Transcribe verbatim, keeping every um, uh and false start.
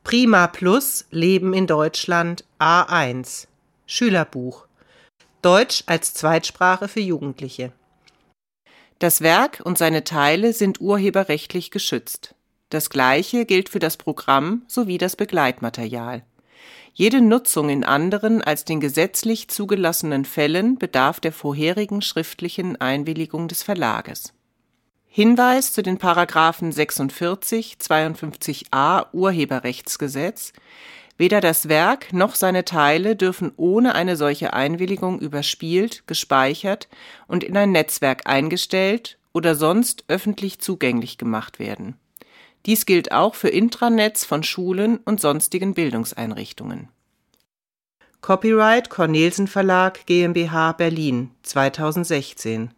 Prima Plus Leben in Deutschland A eins Schülerbuch Deutsch als Zweitsprache für Jugendliche. Das Werk und seine Teile sind urheberrechtlich geschützt. Das Gleiche gilt für das Programm sowie das Begleitmaterial. Jede Nutzung in anderen als den gesetzlich zugelassenen Fällen bedarf der vorherigen schriftlichen Einwilligung des Verlages. Hinweis zu den Paragraphen sechsundvierzig, zweiundfünfzig a Urheberrechtsgesetz: Weder das Werk noch seine Teile dürfen ohne eine solche Einwilligung überspielt, gespeichert und in ein Netzwerk eingestellt oder sonst öffentlich zugänglich gemacht werden. Dies gilt auch für Intranets von Schulen und sonstigen Bildungseinrichtungen. Copyright Cornelsen Verlag GmbH Berlin zweitausendsechzehn